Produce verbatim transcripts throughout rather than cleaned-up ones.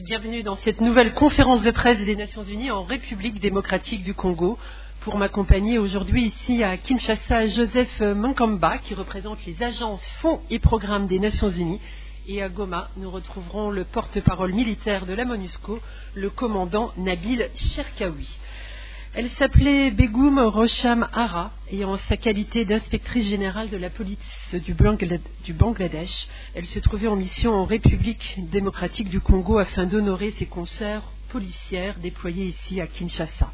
Bienvenue dans cette nouvelle conférence de presse des Nations Unies en République démocratique du Congo. Pour m'accompagner aujourd'hui ici à Kinshasa, Joseph Mankamba, qui représente les agences, fonds et programmes des Nations Unies. Et à Goma, nous retrouverons le porte-parole militaire de la MONUSCO, le commandant Nabil Cherkaoui. Elle s'appelait Begum Rosham Ara et en sa qualité d'inspectrice générale de la police du Bangladesh, elle se trouvait en mission en République démocratique du Congo afin d'honorer ses consoeurs policières déployées ici à Kinshasa.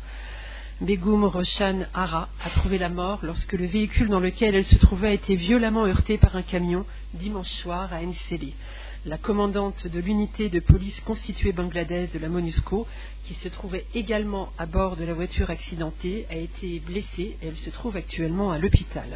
Begum Rosham Ara a trouvé la mort lorsque le véhicule dans lequel elle se trouvait a été violemment heurté par un camion dimanche soir à Nsele. La commandante de l'unité de police constituée Bangladesh de la MONUSCO, qui se trouvait également à bord de la voiture accidentée, a été blessée et elle se trouve actuellement à l'hôpital.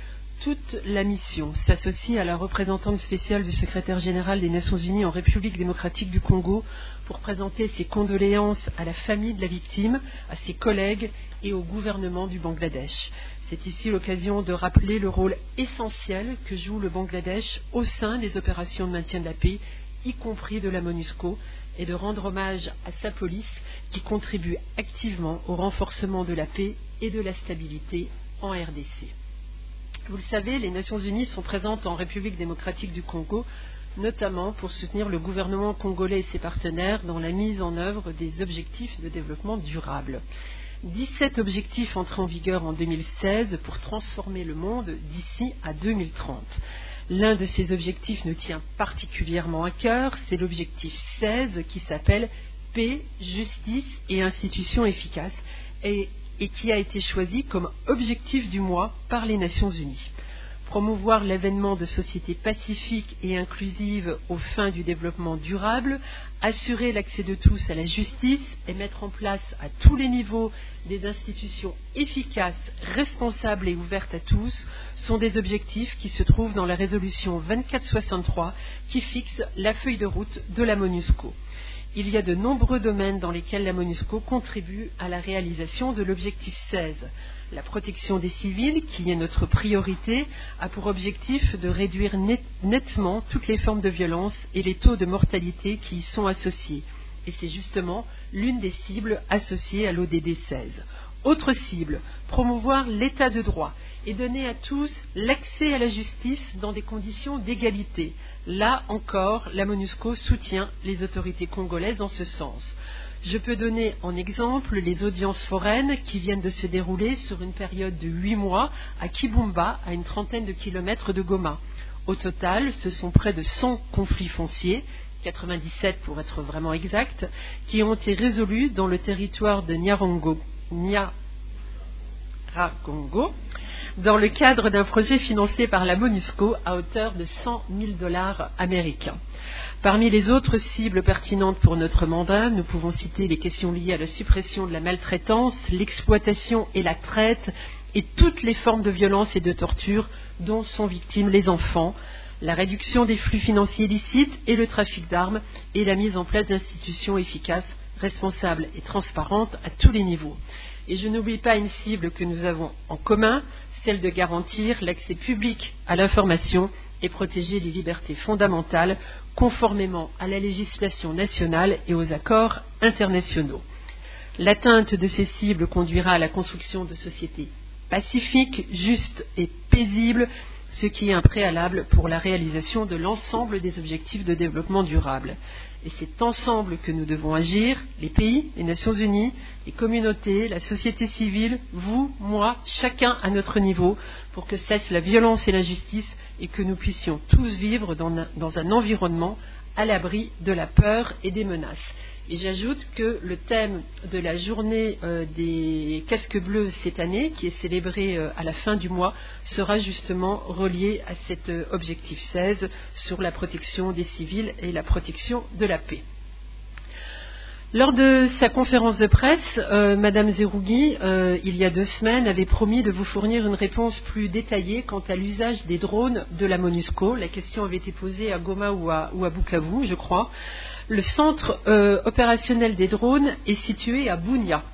Toute la mission s'associe à la représentante spéciale du secrétaire général des Nations Unies en République démocratique du Congo pour présenter ses condoléances à la famille de la victime, à ses collègues et au gouvernement du Bangladesh. C'est ici l'occasion de rappeler le rôle essentiel que joue le Bangladesh au sein des opérations de maintien de la paix, y compris de la MONUSCO, et de rendre hommage à sa police qui contribue activement au renforcement de la paix et de la stabilité en R D C. Vous le savez, les Nations Unies sont présentes en République démocratique du Congo, notamment pour soutenir le gouvernement congolais et ses partenaires dans la mise en œuvre des objectifs de développement durable. dix-sept objectifs entrés en vigueur en deux mille seize pour transformer le monde d'ici à deux mille trente. L'un de ces objectifs nous tient particulièrement à cœur, c'est l'objectif seize qui s'appelle « Paix, justice et institutions efficaces » et et qui a été choisi comme objectif du mois par les Nations Unies. Promouvoir l'avènement de sociétés pacifiques et inclusives aux fins du développement durable, assurer l'accès de tous à la justice et mettre en place à tous les niveaux des institutions efficaces, responsables et ouvertes à tous sont des objectifs qui se trouvent dans la résolution vingt-quatre soixante-trois qui fixe la feuille de route de la MONUSCO. Il y a de nombreux domaines dans lesquels la MONUSCO contribue à la réalisation de l'objectif seize. La protection des civils, qui est notre priorité, a pour objectif de réduire net, nettement toutes les formes de violence et les taux de mortalité qui y sont associés. Et c'est justement l'une des cibles associées à l'O D D seize. Autre cible, promouvoir l'état de droit et donner à tous l'accès à la justice dans des conditions d'égalité. Là encore, la MONUSCO soutient les autorités congolaises dans ce sens. Je peux donner en exemple les audiences foraines qui viennent de se dérouler sur une période de huit mois à Kibumba, à une trentaine de kilomètres de Goma. Au total, ce sont près de cent conflits fonciers, quatre-vingt-dix-sept pour être vraiment exact, qui ont été résolus dans le territoire de Nyarongo, Nyaragongo, dans le cadre d'un projet financé par la MONUSCO à hauteur de cent mille dollars américains. Parmi les autres cibles pertinentes pour notre mandat, nous pouvons citer les questions liées à la suppression de la maltraitance, l'exploitation et la traite et toutes les formes de violence et de torture dont sont victimes les enfants, la réduction des flux financiers illicites et le trafic d'armes et la mise en place d'institutions efficaces, responsables et transparentes à tous les niveaux. Et je n'oublie pas une cible que nous avons en commun, celle de garantir l'accès public à l'information et protéger les libertés fondamentales conformément à la législation nationale et aux accords internationaux. L'atteinte de ces cibles conduira à la construction de sociétés pacifiques, justes et paisibles, ce qui est un préalable pour la réalisation de l'ensemble des objectifs de développement durable. Et c'est ensemble que nous devons agir, les pays, les Nations Unies, les communautés, la société civile, vous, moi, chacun à notre niveau, pour que cesse la violence et l'injustice et que nous puissions tous vivre dans un, dans un environnement à l'abri de la peur et des menaces. Et j'ajoute que le thème de la journée euh, des casques bleus cette année, qui est célébrée euh, à la fin du mois, sera justement relié à cet euh, objectif seize sur la protection des civils et la protection de la paix. Lors de sa conférence de presse, euh, Madame Zerougui, euh, il y a deux semaines, avait promis de vous fournir une réponse plus détaillée quant à l'usage des drones de la MONUSCO. La question avait été posée à Goma ou à, ou à Bukavu, je crois. Le centre euh, opérationnel des drones est situé à Bunia.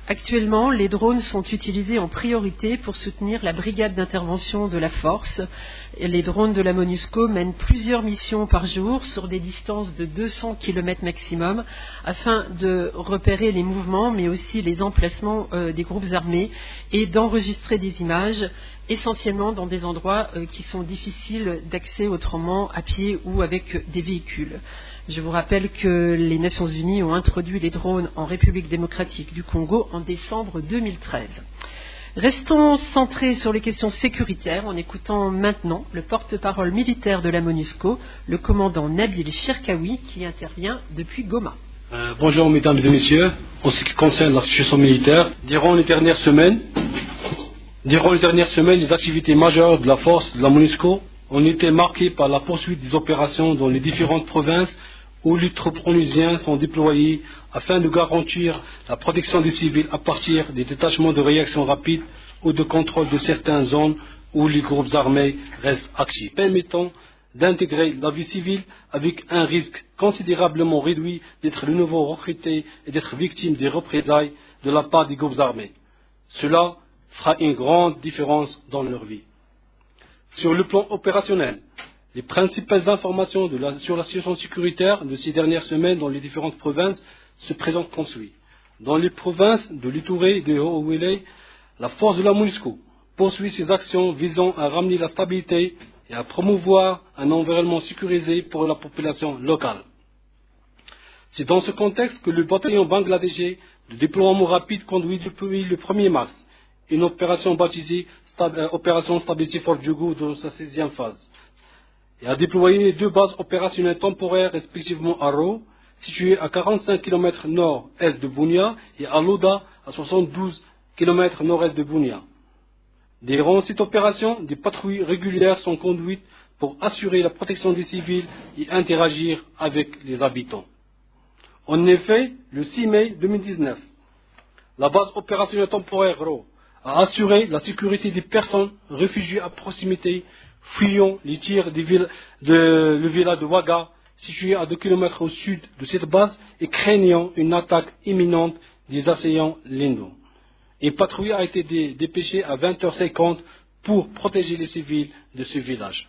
Actuellement, les drones sont utilisés en priorité pour soutenir la brigade d'intervention de la force. Et les drones de la MONUSCO mènent plusieurs missions par jour sur des distances de deux cents kilomètres maximum afin de repérer les mouvements mais aussi les emplacements euh, des groupes armés et d'enregistrer des images essentiellement dans des endroits euh, qui sont difficiles d'accès autrement à pied ou avec des véhicules. Je vous rappelle que les Nations Unies ont introduit les drones en République démocratique du Congo en décembre deux mille treize. Restons centrés sur les questions sécuritaires en écoutant maintenant le porte-parole militaire de la MONUSCO, le commandant Nabil Cherkaoui, qui intervient depuis Goma. Euh, bonjour mesdames et messieurs. En ce qui concerne la situation militaire, durant les dernières semaines, durant les dernières semaines, les activités majeures de la force de la MONUSCO ont été marquées par la poursuite des opérations dans les différentes provinces où les troupes onusiennes sont déployées afin de garantir la protection des civils à partir des détachements de réaction rapide ou de contrôle de certaines zones où les groupes armés restent actifs, permettant d'intégrer la vie civile avec un risque considérablement réduit d'être de nouveau recruté et d'être victime des représailles de la part des groupes armés. Cela fera une grande différence dans leur vie. Sur le plan opérationnel, les principales informations de la, sur la situation sécuritaire de ces dernières semaines dans les différentes provinces se présentent comme suit. Dans les provinces de l'Itouré et de Haut-Oulé, la force de la MONUSCO poursuit ses actions visant à ramener la stabilité et à promouvoir un environnement sécurisé pour la population locale. C'est dans ce contexte que le bataillon bangladeshais de déploiement rapide conduit depuis le premier mars une opération baptisée Stab- euh, Opération Stability for Djougou dans sa seizième phase et a déployé deux bases opérationnelles temporaires respectivement à Ro, située à quarante-cinq kilomètres nord-est de Bunia, et à Loda, à soixante-douze kilomètres nord-est de Bunia. Durant cette opération, des patrouilles régulières sont conduites pour assurer la protection des civils et interagir avec les habitants. En effet, le six mai deux mille dix-neuf, la base opérationnelle temporaire Ro a assuré la sécurité des personnes réfugiées à proximité, fuyant les tirs de, villes, de le village de Ouaga, situé à deux kilomètres au sud de cette base, et craignant une attaque imminente des assaillants lindous. Une patrouille a été dé, dépêchée à vingt heures cinquante pour protéger les civils de ce village.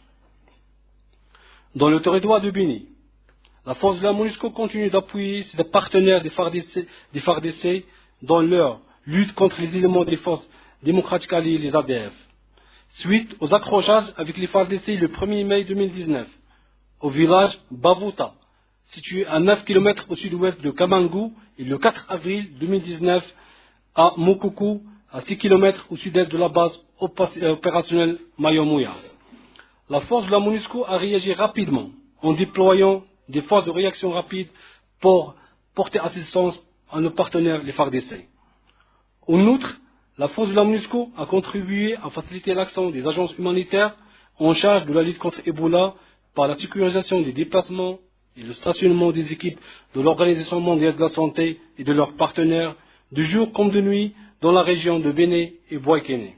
Dans le territoire de Beni, la force de la MONUSCO continue d'appuyer ses partenaires des F A R D C, des F A R D C dans leur lutte contre les éléments des forces démocratiques alliées, les A D F. Suite aux accrochages avec les F A R D C le premier mai deux mille dix-neuf, au village Bavuta, situé à neuf kilomètres au sud-ouest de Kamangou, et le quatre avril deux mille dix-neuf à Moukoukou, à six kilomètres au sud-est de la base opérationnelle Mayomouya. La force de la MONUSCO a réagi rapidement en déployant des forces de réaction rapide pour porter assistance à nos partenaires, les F A R D C. En outre, la force de la MONUSCO a contribué à faciliter l'action des agences humanitaires en charge de la lutte contre Ebola par la sécurisation des déplacements et le stationnement des équipes de l'Organisation mondiale de la santé et de leurs partenaires de jour comme de nuit dans la région de Béné et Boïkéné.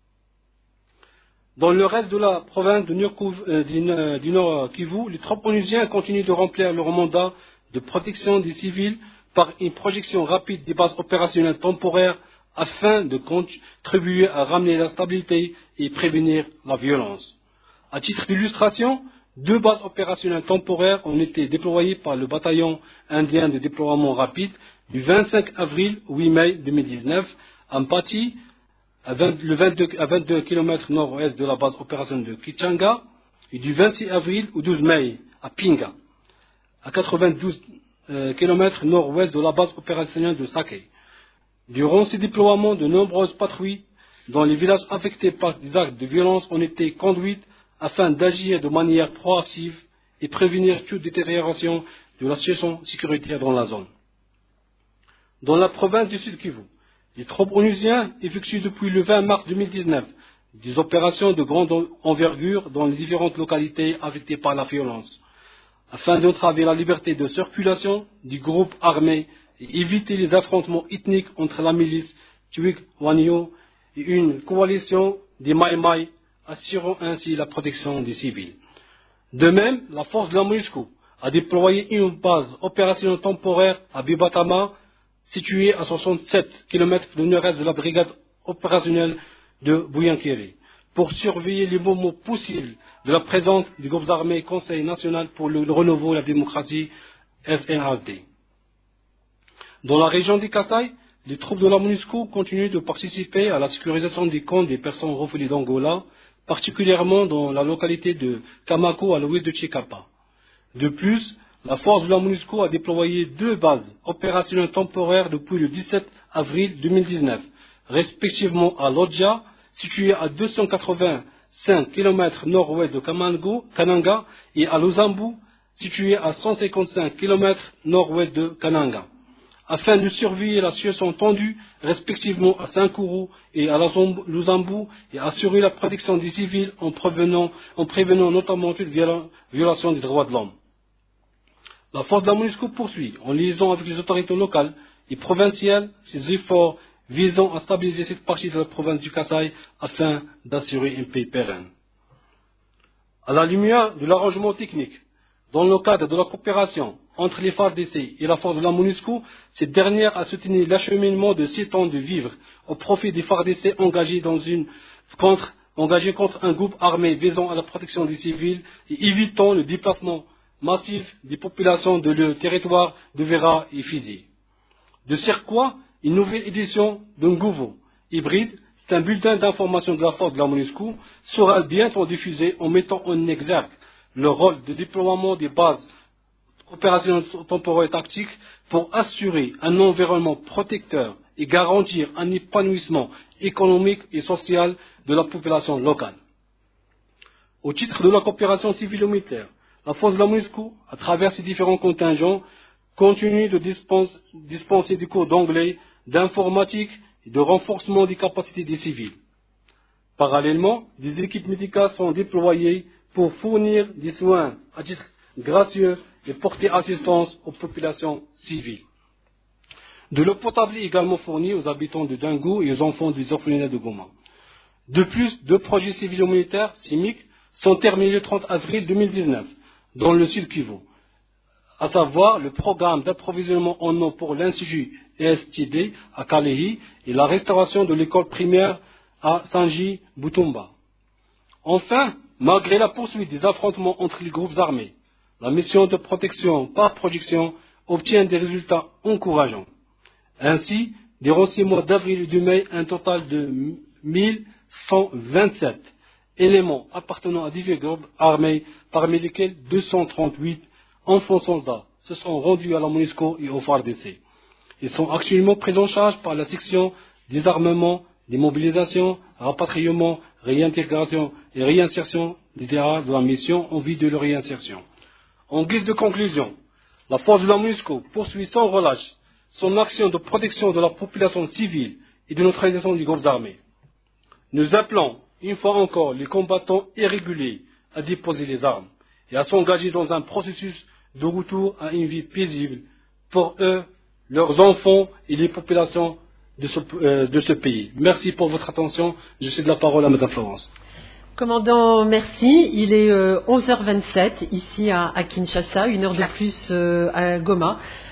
Dans le reste de la province de euh, du, euh, du Nord Kivu, les troupes onusiennes continuent de remplir leur mandat de protection des civils par une projection rapide des bases opérationnelles temporaires afin de contribuer à ramener la stabilité et prévenir la violence. À titre d'illustration, deux bases opérationnelles temporaires ont été déployées par le bataillon indien de déploiement rapide du vingt-cinq avril au huit mai deux mille dix-neuf à Mpati, à, vingt, le vingt-deux, à vingt-deux kilomètres nord-ouest de la base opérationnelle de Kichanga, et du vingt-six avril au douze mai à Pinga, à quatre-vingt-douze euh, kilomètres nord-ouest de la base opérationnelle de Sake. Durant ces déploiements, de nombreuses patrouilles dans les villages affectés par des actes de violence ont été conduites afin d'agir de manière proactive et prévenir toute détérioration de la situation sécuritaire dans la zone. Dans la province du Sud Kivu, les troupes onusiennes effectuent depuis le vingt mars deux mille dix-neuf des opérations de grande envergure dans les différentes localités affectées par la violence, afin d'entraver la liberté de circulation des groupes armés et éviter les affrontements ethniques entre la milice Tuig-Wanyo et une coalition des Maï-Maï, assurant ainsi la protection des civils. De même, la force de la MONUSCO a déployé une base opérationnelle temporaire à Bibatama, située à soixante-sept kilomètres du nord-est de la brigade opérationnelle de Bouyankiri, pour surveiller les mouvements possibles de la présence des groupes armés Conseil national pour le renouveau et la démocratie, S N R D. Dans la région du Kasaï, les troupes de la MONUSCO continuent de participer à la sécurisation des camps des personnes refoulées d'Angola, particulièrement dans la localité de Kamako à l'ouest de Chikapa. De plus, la force de la MONUSCO a déployé deux bases opérationnelles temporaires depuis le dix-sept avril deux mille dix-neuf, respectivement à Lodja, située à deux cent quatre-vingt-cinq kilomètres nord-ouest de Kamango, Kananga, et à Luzambu, située à cent cinquante-cinq kilomètres nord-ouest de Kananga, afin de surveiller la situation tendue respectivement à Sankuru et à Luzambu et assurer la protection des civils en prévenant, en prévenant notamment toute violation des droits de l'homme. La force de la MONUSCO poursuit, en liaison avec les autorités locales et provinciales, ses efforts visant à stabiliser cette partie de la province du Kasaï afin d'assurer une paix pérenne. À la lumière de l'arrangement technique, dans le cadre de la coopération entre les F A R D C et la force de la MONUSCO, cette dernière a soutenu l'acheminement de six tonnes de vivres au profit des F A R D C engagés, dans une, contre, engagés contre un groupe armé visant à la protection des civils et évitant le déplacement massif des populations de le territoire de Vera et Fizi. De surcroît, une nouvelle édition d'un Ngouvo hybride, c'est un bulletin d'information de la force de la MONUSCO, sera bientôt diffusé en mettant en exergue le rôle de déploiement des bases opérationnelles temporaires et tactiques pour assurer un environnement protecteur et garantir un épanouissement économique et social de la population locale. Au titre de la coopération civilo-militaire, la force de la MONUSCO, à travers ses différents contingents, continue de dispense, dispenser des cours d'anglais, d'informatique et de renforcement des capacités des civils. Parallèlement, des équipes médicales sont déployées pour fournir des soins à titre gracieux et porter assistance aux populations civiles. De l'eau potable est également fournie aux habitants de Dingo et aux enfants des orphelinats de Goma. De plus, deux projets civilo-militaires, C I M I C, sont terminés le trente avril deux mille dix-neuf, dans le Sud Kivu, à savoir le programme d'approvisionnement en eau pour l'Institut E S T D à Kalehi et la restauration de l'école primaire à Sanji Butumba. Enfin, malgré la poursuite des affrontements entre les groupes armés, la mission de protection par projection obtient des résultats encourageants. Ainsi, durant ces mois d'avril et de mai, un total de mille cent vingt-sept éléments appartenant à divers groupes armés, parmi lesquels deux cent trente-huit enfants soldats se sont rendus à la MONUSCO et au F A R D C. Ils sont actuellement pris en charge par la section désarmement, démobilisation, rapatriement, réintégration et réinsertion des terrains de la mission en vue de leur réinsertion. En guise de conclusion, la force de la MONUSCO poursuit sans relâche son action de protection de la population civile et de neutralisation des groupes armés. Nous appelons une fois encore les combattants irréguliers à déposer les armes et à s'engager dans un processus de retour à une vie paisible pour eux, leurs enfants et les populations de ce, euh, de ce pays. Merci pour votre attention. Je cède la parole à Mme Florence. Commandant, merci. Il est euh, onze heures vingt-sept ici à, à Kinshasa, une heure de plus euh, à Goma.